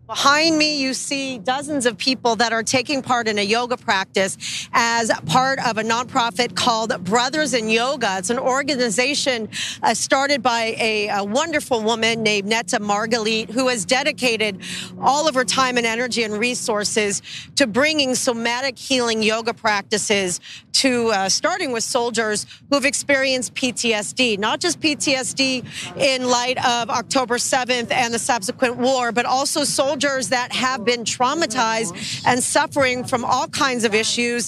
Behind me, you see dozens of people that are taking part in a yoga practice as part of a nonprofit called Brothers in Yoga. It's an organization started by a wonderful woman named Netta Margalit, who has dedicated all of her time and energy and resources to bringing somatic healing yoga practices to starting with soldiers who've experienced PTSD, not just PTSD in light of October 7th and the subsequent war, but also soldiers that have been traumatized and suffering from all kinds of issues.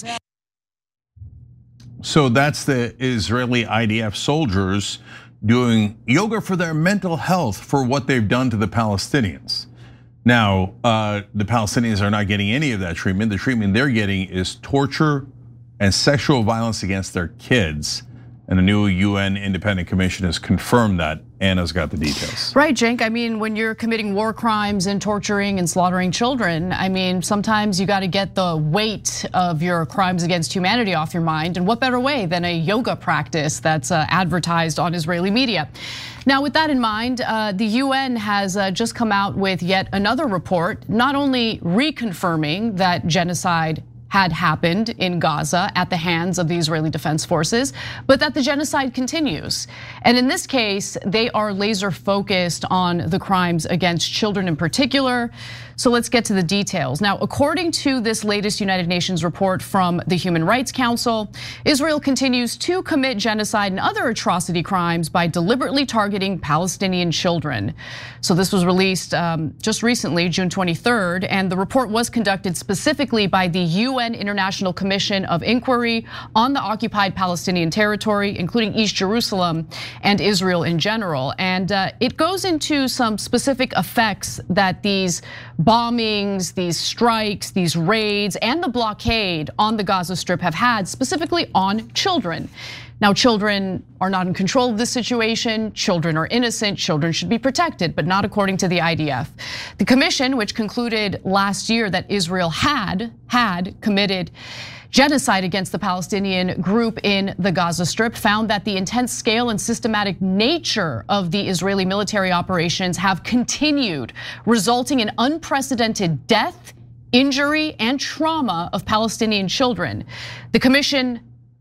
So that's the Israeli IDF soldiers doing yoga for their mental health for what they've done to the Palestinians. Now, the Palestinians are not getting any of that treatment. The treatment they're getting is torture and sexual violence against their kids. And the new UN independent commission has confirmed that. Anna's got the details. Right, Cenk. I mean, when you're committing war crimes and torturing and slaughtering children, I mean, sometimes you got to get the weight of your crimes against humanity off your mind. And what better way than a yoga practice that's advertised on Israeli media? Now, with that in mind, the UN has just come out with yet another report, not only reconfirming that genocide had happened in Gaza at the hands of the Israeli Defense Forces, but that the genocide continues. And in this case, they are laser focused on the crimes against children in particular. So let's get to the details. Now, according to this latest United Nations report from the Human Rights Council, Israel continues to commit genocide and other atrocity crimes by deliberately targeting Palestinian children. So this was released just recently, June 23rd, and the report was conducted specifically by the UN International Commission of Inquiry on the occupied Palestinian territory, including East Jerusalem and Israel in general. And it goes into some specific effects that these bombings, these strikes, these raids, and the blockade on the Gaza Strip have had specifically on children. Now, children are not in control of this situation. Children are innocent. Children should be protected, but not according to the IDF. The commission, which concluded last year that Israel had committed genocide against the Palestinian group in the Gaza Strip, found that the intense scale and systematic nature of the Israeli military operations have continued, resulting in unprecedented death, injury, and trauma of Palestinian children. The commission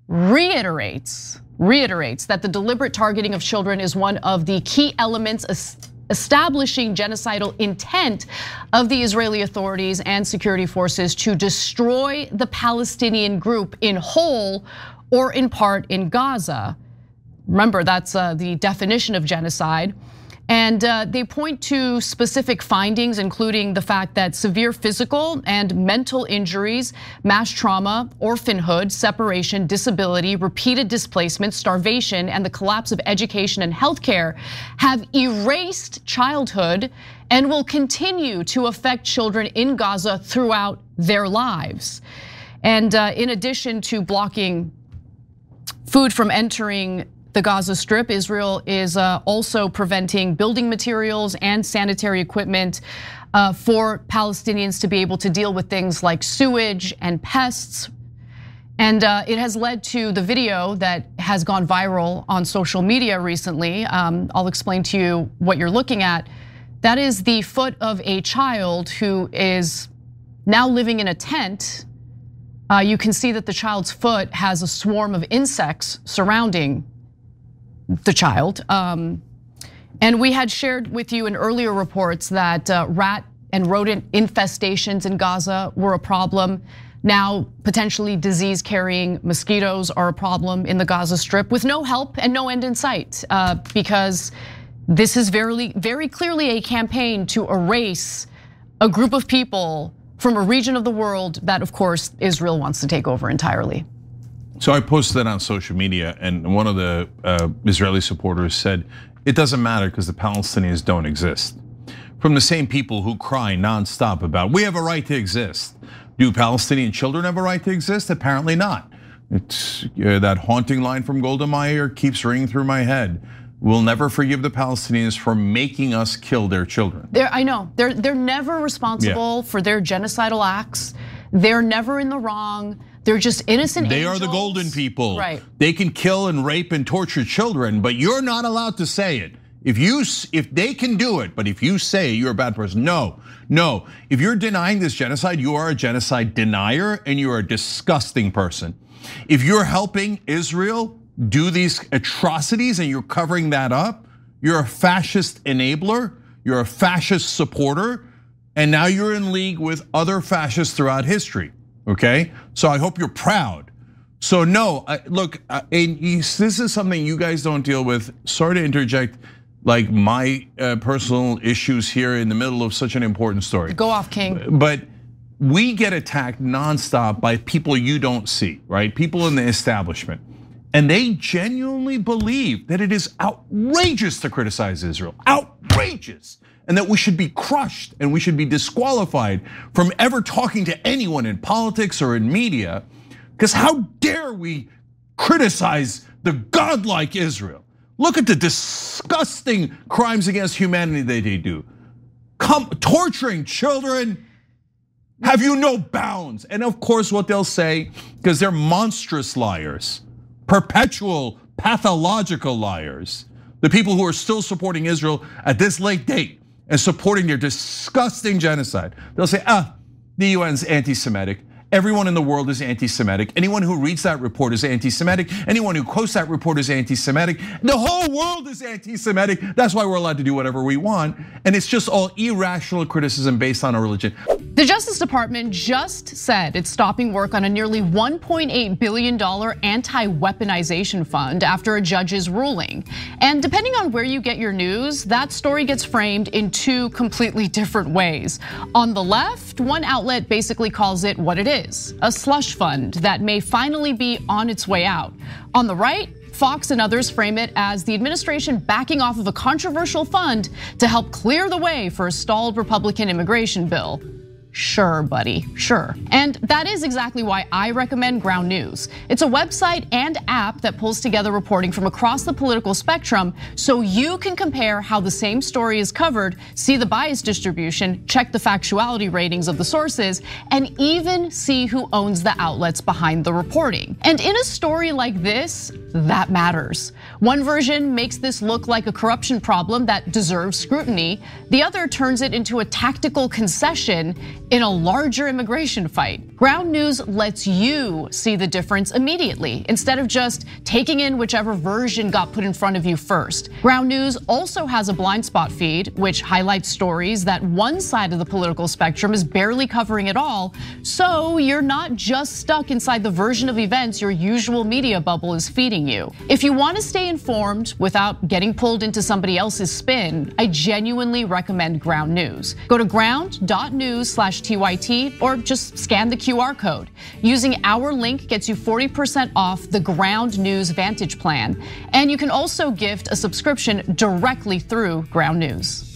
reiterates that the deliberate targeting of children is one of the key elements establishing genocidal intent of the Israeli authorities and security forces to destroy the Palestinian group in whole or in part in Gaza. Remember, that's the definition of genocide. And they point to specific findings, including the fact that severe physical and mental injuries, mass trauma, orphanhood, separation, disability, repeated displacement, starvation, and the collapse of education and healthcare have erased childhood and will continue to affect children in Gaza throughout their lives. And in addition to blocking food from entering the Gaza Strip, Israel is also preventing building materials and sanitary equipment for Palestinians to be able to deal with things like sewage and pests. And it has led to the video that has gone viral on social media recently. I'll explain to you what you're looking at. That is the foot of a child who is now living in a tent. You can see that the child's foot has a swarm of insects surrounding the child. And we had shared with you in earlier reports that rat and rodent infestations in Gaza were a problem. Now, potentially disease-carrying mosquitoes are a problem in the Gaza Strip with no help and no end in sight, because this is very clearly a campaign to erase a group of people from a region of the world that, of course, Israel wants to take over entirely. So I posted that on social media, and one of the Israeli supporters said, it doesn't matter because the Palestinians don't exist. From the same people who cry nonstop about, we have a right to exist. Do Palestinian children have a right to exist? Apparently not. It's that haunting line from Golda Meir keeps ringing through my head. We'll never forgive the Palestinians for making us kill their children. I know, they're never responsible for their genocidal acts. They're never in the wrong. They're just innocent angels. They are the golden people. Right. They can kill and rape and torture children, but you're not allowed to say it. If they can do it, but if you say you're a bad person, no. If you're denying this genocide, you are a genocide denier and you are a disgusting person. If you're helping Israel do these atrocities and you're covering that up, you're a fascist enabler, you're a fascist supporter, and now you're in league with other fascists throughout history, okay? So I hope you're proud. So no, look, this is something you guys don't deal with. Sorry to interject like my personal issues here in the middle of such an important story. Go off, King. But we get attacked nonstop by people you don't see, right? People in the establishment. And they genuinely believe that it is outrageous to criticize Israel, outrageous. And that we should be crushed and we should be disqualified from ever talking to anyone in politics or in media. Because how dare we criticize the godlike Israel? Look at the disgusting crimes against humanity that they do. Torturing children, have you no bounds? And of course what they'll say, because they're monstrous liars, perpetual pathological liars, the people who are still supporting Israel at this late date and supporting their disgusting genocide. They'll say, the UN's anti-Semitic. Everyone in the world is anti-Semitic. Anyone who reads that report is anti-Semitic. Anyone who quotes that report is anti-Semitic. The whole world is anti-Semitic. That's why we're allowed to do whatever we want. And it's just all irrational criticism based on our religion. The Justice Department just said it's stopping work on a nearly $1.8 billion anti-weaponization fund after a judge's ruling. And depending on where you get your news, that story gets framed in two completely different ways. On the left, one outlet basically calls it what it is, a slush fund that may finally be on its way out. On the right, Fox and others frame it as the administration backing off of a controversial fund to help clear the way for a stalled Republican immigration bill. Sure, buddy, sure. And that is exactly why I recommend Ground News. It's a website and app that pulls together reporting from across the political spectrum so you can compare how the same story is covered, see the bias distribution, check the factuality ratings of the sources, and even see who owns the outlets behind the reporting. And in a story like this, that matters. One version makes this look like a corruption problem that deserves scrutiny. The other turns it into a tactical concession in a larger immigration fight. Ground News lets you see the difference immediately instead of just taking in whichever version got put in front of you first. Ground News also has a blind spot feed, which highlights stories that one side of the political spectrum is barely covering at all. So you're not just stuck inside the version of events your usual media bubble is feeding you. If you want to stay informed without getting pulled into somebody else's spin, I genuinely recommend Ground News. Go to ground.news/TYT or just scan the QR code. Using our link gets you 40% off the Ground News Vantage plan. And you can also gift a subscription directly through Ground News.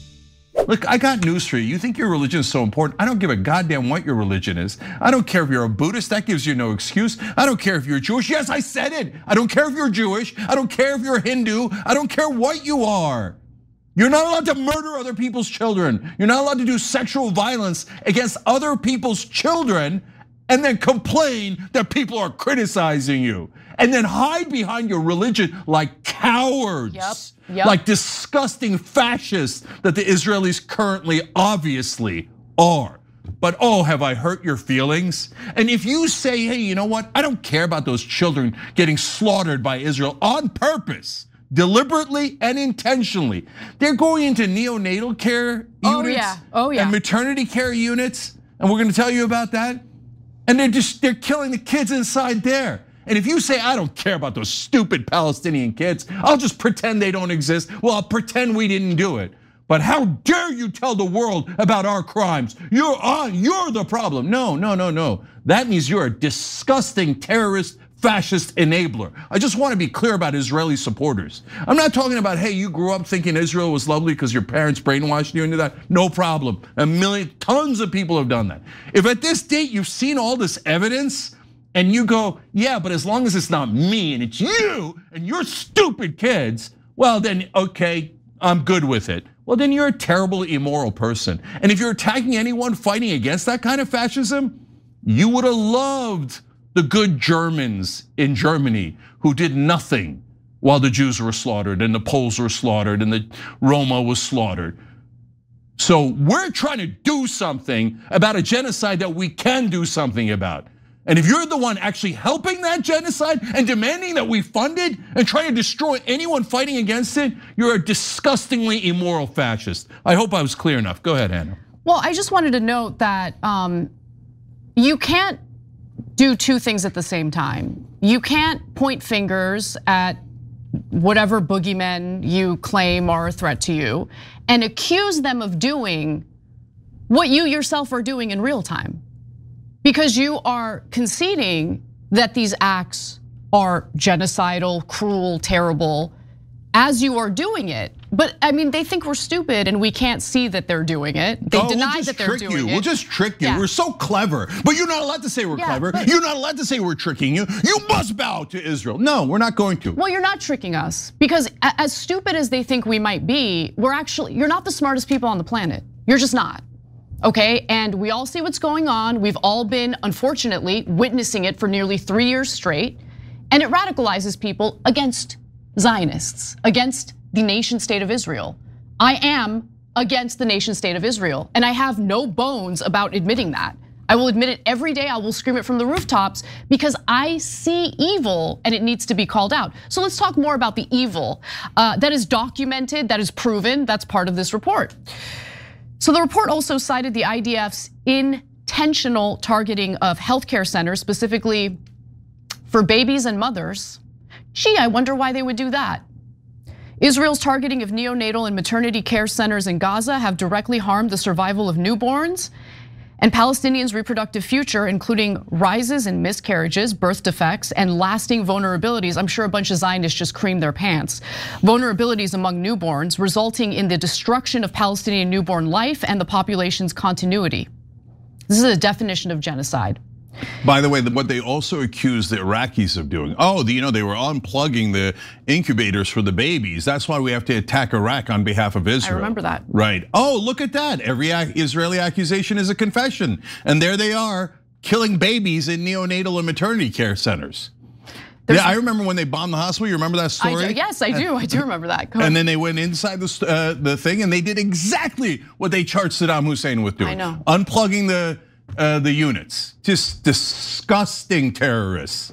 Look, I got news for you. You think your religion is so important? I don't give a goddamn what your religion is. I don't care if you're a Buddhist, that gives you no excuse. I don't care if you're Jewish. Yes, I said it. I don't care if you're Jewish. I don't care if you're Hindu. I don't care what you are. You're not allowed to murder other people's children. You're not allowed to do sexual violence against other people's children and then complain that people are criticizing you. And then hide behind your religion like cowards. Yep. Like disgusting fascists that the Israelis currently obviously are. But have I hurt your feelings? And if you say, hey, you know what? I don't care about those children getting slaughtered by Israel on purpose, deliberately and intentionally. They're going into neonatal care units and maternity care units. And we're gonna tell you about that. And they're killing the kids inside there. And if you say, I don't care about those stupid Palestinian kids, I'll just pretend they don't exist. Well, I'll pretend we didn't do it. But how dare you tell the world about our crimes? You're the problem. No. That means you're a disgusting terrorist, fascist enabler. I just want to be clear about Israeli supporters. I'm not talking about, hey, you grew up thinking Israel was lovely because your parents brainwashed you into that. No problem. Tons of people have done that. If at this date you've seen all this evidence, and you go, yeah, but as long as it's not me and it's you and your stupid kids, well then, okay, I'm good with it. Well then you're a terrible, immoral person. And if you're attacking anyone fighting against that kind of fascism, you would have loved the good Germans in Germany who did nothing while the Jews were slaughtered and the Poles were slaughtered and the Roma was slaughtered. So we're trying to do something about a genocide that we can do something about. And if you're the one actually helping that genocide and demanding that we fund it and trying to destroy anyone fighting against it, you're a disgustingly immoral fascist. I hope I was clear enough. Go ahead, Hannah. Well, I just wanted to note that you can't do two things at the same time. You can't point fingers at whatever boogeymen you claim are a threat to you and accuse them of doing what you yourself are doing in real time. Because you are conceding that these acts are genocidal, cruel, terrible, as you are doing it. But I mean, they think we're stupid and we can't see that they're doing it. They deny that they're doing it. We'll just trick you. Yeah. We're so clever. But you're not allowed to say we're clever. You're not allowed to say we're tricking you. You must bow to Israel. No, we're not going to. Well, you're not tricking us because as stupid as they think we might be, you're not the smartest people on the planet. You're just not. Okay, and we all see what's going on. We've all been, unfortunately, witnessing it for nearly 3 years straight. And it radicalizes people against Zionists, against the nation state of Israel. I am against the nation state of Israel, and I have no bones about admitting that. I will admit it every day. I will scream it from the rooftops because I see evil and it needs to be called out. So let's talk more about the evil that is documented, that is proven, that's part of this report. So the report also cited the IDF's intentional targeting of healthcare centers, specifically for babies and mothers. Gee, I wonder why they would do that. Israel's targeting of neonatal and maternity care centers in Gaza have directly harmed the survival of newborns and Palestinians' reproductive future, including rises in miscarriages, birth defects, and lasting vulnerabilities. I'm sure a bunch of Zionists just creamed their pants. Vulnerabilities among newborns, resulting in the destruction of Palestinian newborn life and the population's continuity. This is a definition of genocide. By the way, what they also accused the Iraqis of doing, they were unplugging the incubators for the babies. That's why we have to attack Iraq on behalf of Israel. I remember that. Right. Oh, look at that. Every Israeli accusation is a confession. And there they are, killing babies in neonatal and maternity care centers. Yeah, I remember when they bombed the hospital. You remember that story? Yes, I do. I do remember that. And then they went inside the thing and they did exactly what they charged Saddam Hussein with doing. I know. Unplugging the units, just disgusting terrorists.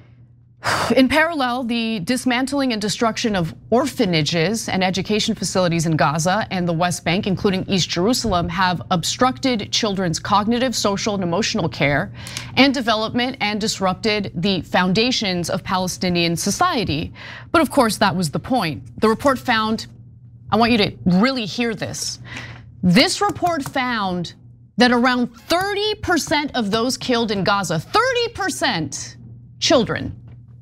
In parallel, the dismantling and destruction of orphanages and education facilities in Gaza and the West Bank, including East Jerusalem, have obstructed children's cognitive, social, and emotional care and development and disrupted the foundations of Palestinian society. But of course, that was the point. The report found, I want you to really hear this. This report found that around 30% of those killed in Gaza, 30% children,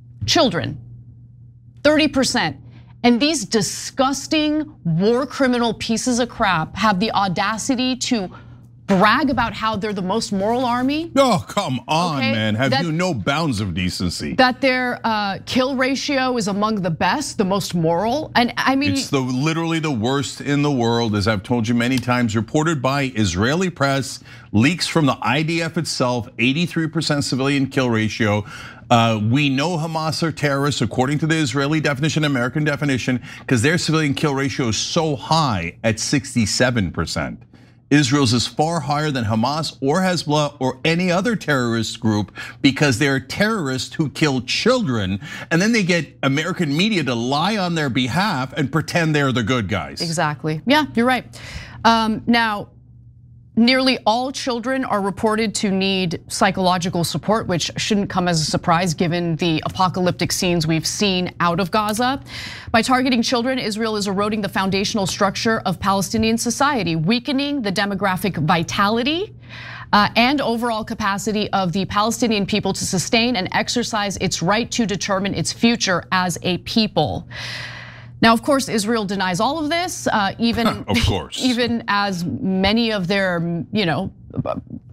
30%. And these disgusting war criminal pieces of crap have the audacity to brag about how they're the most moral army. Oh, come on, man. Have you no bounds of decency? That their kill ratio is among the best, the most moral. And I mean, it's literally the worst in the world, as I've told you many times, reported by Israeli press, leaks from the IDF itself, 83% civilian kill ratio. We know Hamas are terrorists according to the Israeli definition, American definition, because their civilian kill ratio is so high at 67%. Israel's is far higher than Hamas or Hezbollah or any other terrorist group because they're terrorists who kill children, and then they get American media to lie on their behalf and pretend they're the good guys. Exactly. Yeah, you're right. Now, nearly all children are reported to need psychological support, which shouldn't come as a surprise given the apocalyptic scenes we've seen out of Gaza. By targeting children, Israel is eroding the foundational structure of Palestinian society, weakening the demographic vitality and overall capacity of the Palestinian people to sustain and exercise its right to determine its future as a people. Now, of course, Israel denies all of this, even of course, even as many of their,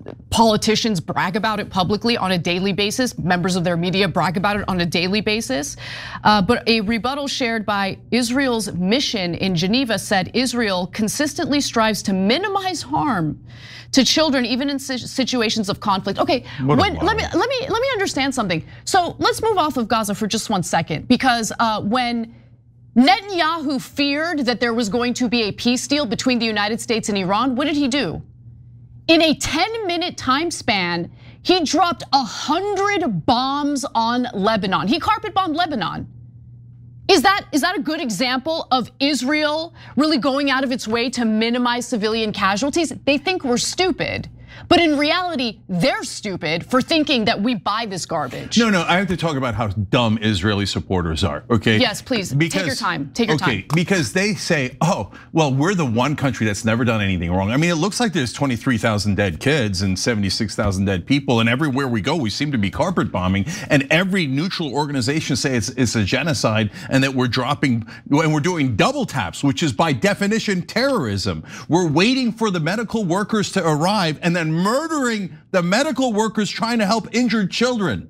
politicians brag about it publicly on a daily basis. Members of their media brag about it on a daily basis. But a rebuttal shared by Israel's mission in Geneva said Israel consistently strives to minimize harm to children, even in situations of conflict. Okay, let me understand something. So let's move off of Gaza for just 1 second, because when Netanyahu feared that there was going to be a peace deal between the United States and Iran, what did he do? In a 10-minute time span, he dropped 100 bombs on Lebanon. He carpet bombed Lebanon. Is that a good example of Israel really going out of its way to minimize civilian casualties? They think we're stupid. But in reality, they're stupid for thinking that we buy this garbage. No, I have to talk about how dumb Israeli supporters are, okay? Yes, please, take your time, take your time. Because they say, oh, well, we're the one country that's never done anything wrong. I mean, it looks like there's 23,000 dead kids and 76,000 dead people, and everywhere we go, we seem to be carpet bombing, and every neutral organization say it's a genocide, and that we're doing double taps, which is by definition terrorism. We're waiting for the medical workers to arrive, and then murdering the medical workers trying to help injured children.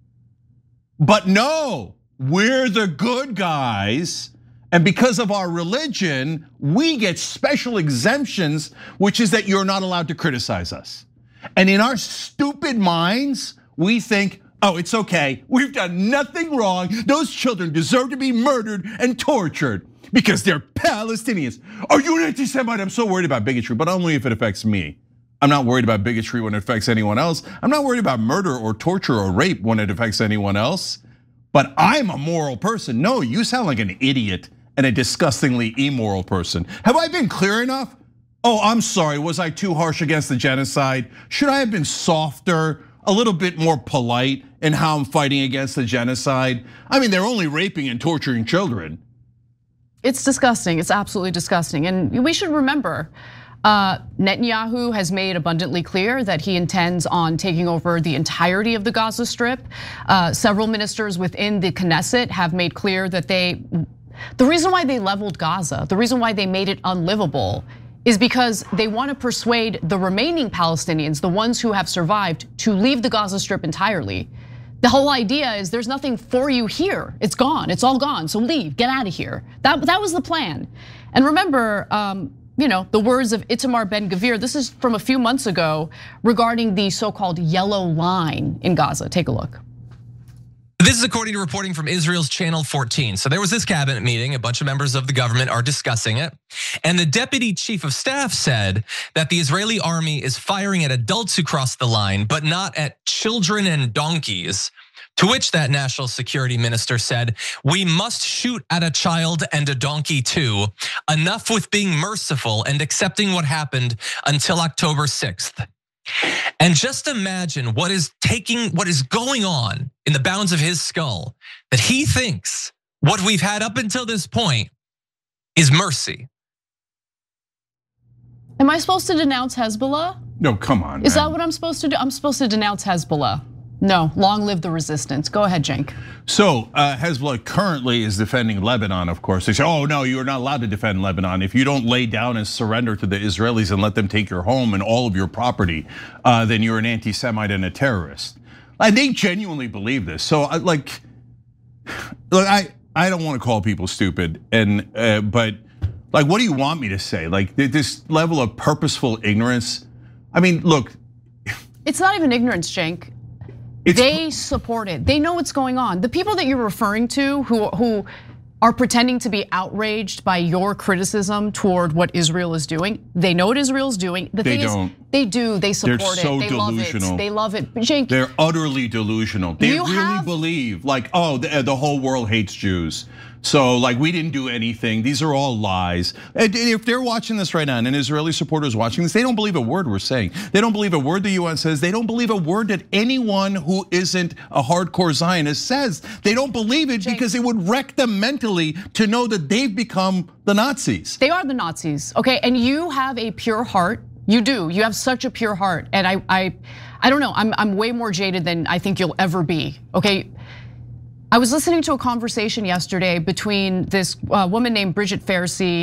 But no, we're the good guys. And because of our religion, we get special exemptions, which is that you're not allowed to criticize us. And in our stupid minds, we think, oh, it's okay. We've done nothing wrong. Those children deserve to be murdered and tortured because they're Palestinians. Are you an anti-Semite? I'm so worried about bigotry, but only if it affects me. I'm not worried about bigotry when it affects anyone else. I'm not worried about murder or torture or rape when it affects anyone else. But I'm a moral person. No, you sound like an idiot and a disgustingly immoral person. Have I been clear enough? Oh, I'm sorry, was I too harsh against the genocide? Should I have been softer, a little bit more polite in how I'm fighting against the genocide? I mean, they're only raping and torturing children. It's disgusting, it's absolutely disgusting. And we should remember, Netanyahu has made abundantly clear that he intends on taking over the entirety of the Gaza Strip. Several ministers within the Knesset have made clear that the reason why they leveled Gaza, the reason why they made it unlivable, is because they want to persuade the remaining Palestinians, the ones who have survived, to leave the Gaza Strip entirely. The whole idea is there's nothing for you here. It's gone, it's all gone, so leave, get out of here. That was the plan. And remember, the words of Itamar Ben-Gvir, this is from a few months ago, regarding the so-called yellow line in Gaza. Take a look. This is according to reporting from Israel's Channel 14. So there was this cabinet meeting, a bunch of members of the government are discussing it. And the deputy chief of staff said that the Israeli army is firing at adults who cross the line, but not at children and donkeys. To which that national security minister said, we must shoot at a child and a donkey too. Enough with being merciful and accepting what happened until October 6th. And just imagine what is going on in the bounds of his skull, that he thinks what we've had up until this point is mercy. Am I supposed to denounce Hezbollah? No, come on, man. Is that what I'm supposed to do? I'm supposed to denounce Hezbollah. No, long live the resistance. Go ahead, Cenk. So Hezbollah currently is defending Lebanon, of course. They say, oh no, you're not allowed to defend Lebanon. If you don't lay down and surrender to the Israelis and let them take your home and all of your property, then you're an anti-Semite and a terrorist. And they genuinely believe this. So look, I don't want to call people stupid, but like, what do you want me to say? Like this level of purposeful ignorance. I mean, look. It's not even ignorance, Cenk. They support it. They know what's going on. The people that you're referring to who are pretending to be outraged by your criticism toward what Israel is doing, they know what Israel's doing. The thing is, they do, they support it, they love it, they love it. Cenk, they're utterly delusional. They really believe like, oh, the whole world hates Jews. So like we didn't do anything. These are all lies. And if they're watching this right now and Israeli supporters watching this, they don't believe a word we're saying. They don't believe a word the UN says. They don't believe a word that anyone who isn't a hardcore Zionist says. They don't believe it because it would wreck them mentally to know that they've become the Nazis. They are the Nazis, okay? And you have a pure heart. You do. You have such a pure heart. And I don't know. I'm way more jaded than I think you'll ever be. Okay. I was listening to a conversation yesterday between this woman named Bridget Pharisee,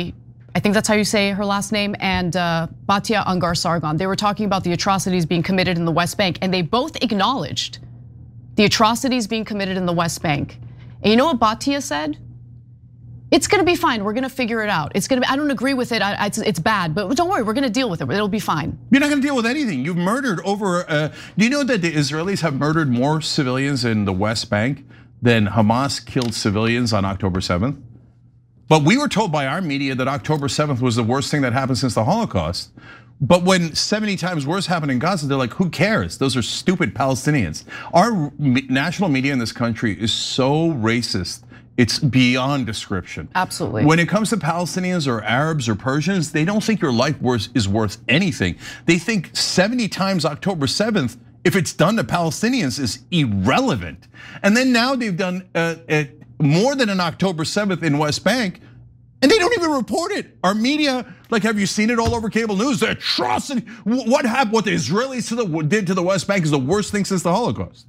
I think that's how you say her last name, and Batia Ungar Sargon. They were talking about the atrocities being committed in the West Bank, and they both acknowledged the atrocities being committed in the West Bank. And you know what Batia said? It's gonna be fine, we're gonna figure it out. It's gonna be, I don't agree with it, it's bad, but don't worry, we're gonna deal with it, it'll be fine. You're not gonna deal with anything. You've murdered over, do you know that the Israelis have murdered more civilians in the West Bank than Hamas killed civilians on October 7th? But we were told by our media that October 7th was the worst thing that happened since the Holocaust. But when 70 times worse happened in Gaza, they're like, who cares? Those are stupid Palestinians. Our national media in this country is so racist, it's beyond description. Absolutely. When it comes to Palestinians or Arabs or Persians, they don't think your life is worth anything. They think 70 times October 7th, if it's done to Palestinians, is irrelevant. And then now they've done more than an October 7th in West Bank, and they don't even report it. Our media, like, have you seen it all over cable news? The atrocity, what happened, what the Israelis did to the West Bank is the worst thing since the Holocaust.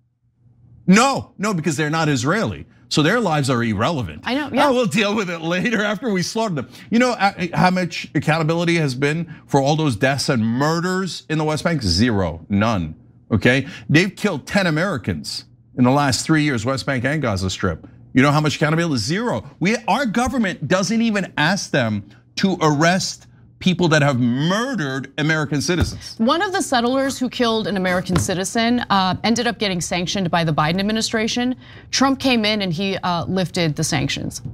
No, because they're not Israeli. So their lives are irrelevant. I know, yeah. We'll deal with it later after we slaughter them. You know how much accountability has been for all those deaths and murders in the West Bank? Zero, none, okay? They've killed 10 Americans in the last 3 years, West Bank and Gaza Strip. You know how much accountability? Zero. Our government doesn't even ask them to arrest people that have murdered American citizens. One of the settlers who killed an American citizen ended up getting sanctioned by the Biden administration. Trump came in and he lifted the sanctions.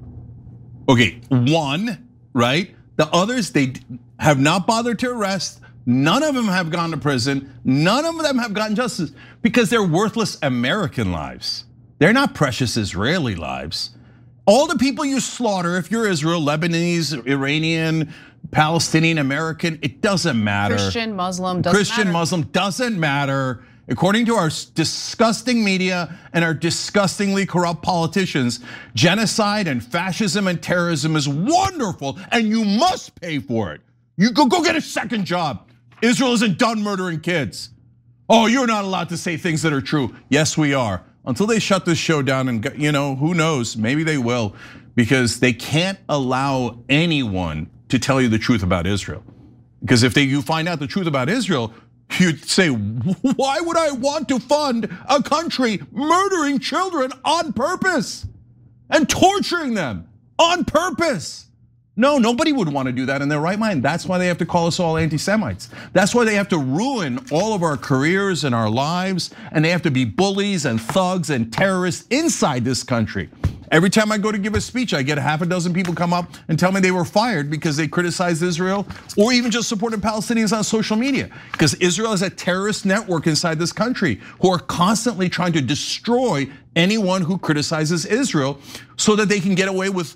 Okay, one, right? The others, they have not bothered to arrest. None of them have gone to prison. None of them have gotten justice because they're worthless American lives. They're not precious Israeli lives. All the people you slaughter, if you're Israel, Lebanese, Iranian, Palestinian, American, it doesn't matter. Christian, Muslim, doesn't Christian, matter. Muslim, doesn't matter. According to our disgusting media and our disgustingly corrupt politicians, genocide and fascism and terrorism is wonderful and you must pay for it. You go get a second job. Israel isn't done murdering kids. Oh, you're not allowed to say things that are true. Yes, we are. Until they shut this show down, and who knows, maybe they will, because they can't allow anyone to tell you the truth about Israel. Because if you find out the truth about Israel, you'd say, why would I want to fund a country murdering children on purpose and torturing them on purpose? No, nobody would want to do that in their right mind. That's why they have to call us all anti-Semites. That's why they have to ruin all of our careers and our lives, and they have to be bullies and thugs and terrorists inside this country. Every time I go to give a speech, I get half a dozen people come up and tell me they were fired because they criticized Israel or even just supported Palestinians on social media. Because Israel is a terrorist network inside this country who are constantly trying to destroy anyone who criticizes Israel so that they can get away with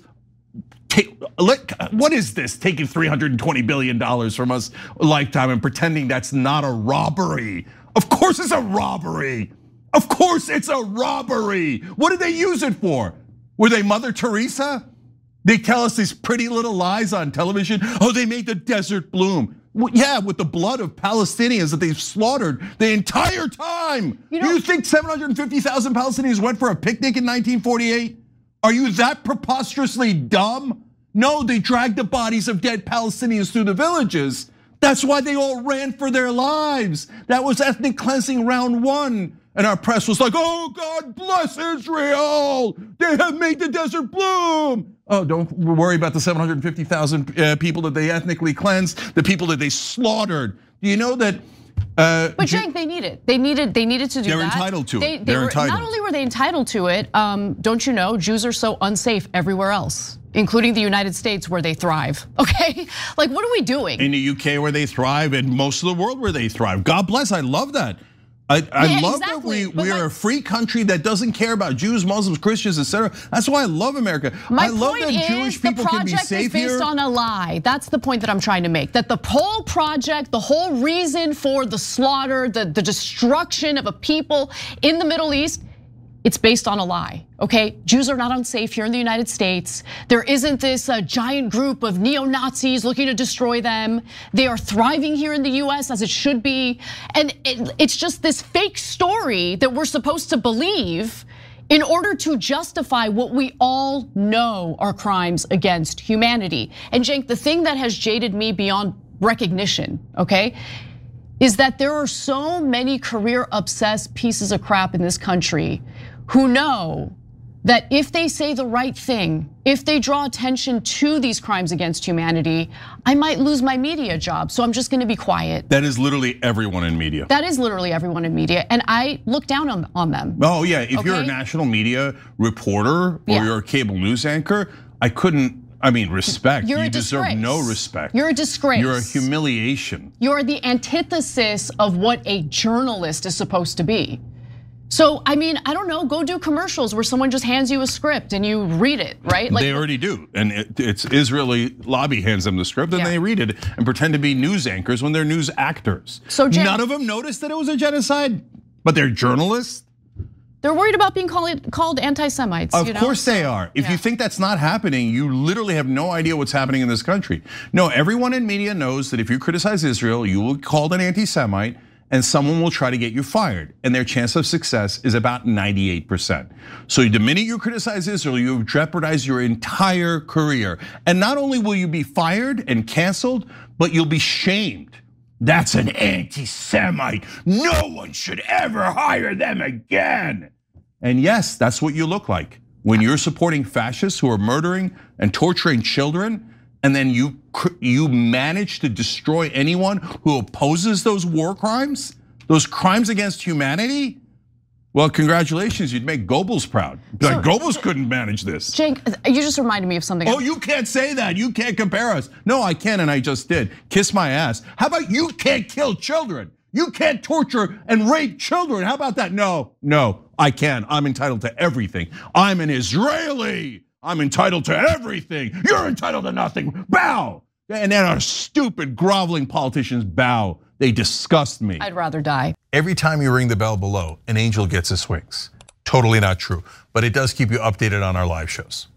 what is this? Taking $320 billion from us a lifetime and pretending that's not a robbery. Of course it's a robbery. Of course it's a robbery. What did they use it for? Were they Mother Teresa? They tell us these pretty little lies on television. Oh, they made the desert bloom. Well, yeah, with the blood of Palestinians that they've slaughtered the entire time. You think 750,000 Palestinians went for a picnic in 1948? Are you that preposterously dumb? No, they dragged the bodies of dead Palestinians through the villages. That's why they all ran for their lives. That was ethnic cleansing round one. And our press was like, oh, God bless Israel. They have made the desert bloom. Oh, don't worry about the 750,000 people that they ethnically cleansed, the people that they slaughtered. Do you know that? But Cenk, they need it. They needed to do that. They're entitled to it. They're entitled. Not only were they entitled to it, don't you know, Jews are so unsafe everywhere else, including the United States where they thrive, okay? Like, what are we doing? In the UK where they thrive, and most of the world where they thrive. God bless, I love that. I love exactly. that we are a free country that doesn't care about Jews, Muslims, Christians, etc. That's why I love America. I love that Jewish people can be safe here. The project is based on a lie. That's the point that I'm trying to make. That the whole project, the whole reason for the slaughter, the destruction of a people in the Middle East, it's based on a lie, okay? Jews are not unsafe here in the United States. There isn't this giant group of neo-Nazis looking to destroy them. They are thriving here in the US as it should be. And it's just this fake story that we're supposed to believe in order to justify what we all know are crimes against humanity. And Cenk, the thing that has jaded me beyond recognition, okay, is that there are so many career-obsessed pieces of crap in this country who know that if they say the right thing, if they draw attention to these crimes against humanity, I might lose my media job, so I'm just gonna be quiet. That is literally everyone in media. That is literally everyone in media, and I look down on them. Oh yeah, if you're a national media reporter or you're a cable news anchor, respect. You're you a deserve disgrace. no respect. You're a disgrace. You're a humiliation. You're the antithesis of what a journalist is supposed to be. So, I don't know, go do commercials where someone just hands you a script and you read it, right? Like, they already do, and it's Israeli lobby hands them the script and they read it and pretend to be news anchors when they're news actors. So none of them noticed that it was a genocide, but they're journalists? They're worried about being called anti-Semites. Of course they are. If you think that's not happening, you literally have no idea what's happening in this country. No, everyone in media knows that if you criticize Israel, you will be called an anti-Semite and someone will try to get you fired. And their chance of success is about 98%. So the minute you criticize Israel, you've jeopardized your entire career. And not only will you be fired and canceled, but you'll be shamed. That's an anti-Semite. No one should ever hire them again. And yes, that's what you look like when you're supporting fascists who are murdering and torturing children, and then you manage to destroy anyone who opposes those war crimes, those crimes against humanity. Well, congratulations, you'd make Goebbels proud. Like Goebbels couldn't manage this. Cenk, you just reminded me of something. Oh, you can't say that. You can't compare us. No, I can, and I just did. Kiss my ass. How about you can't kill children? You can't torture and rape children. How about that? No, I can. I'm entitled to everything. I'm an Israeli. I'm entitled to everything. You're entitled to nothing. Bow. And then our stupid groveling politicians bow. They disgust me. I'd rather die. Every time you ring the bell below, an angel gets his wings. Totally not true, but it does keep you updated on our live shows.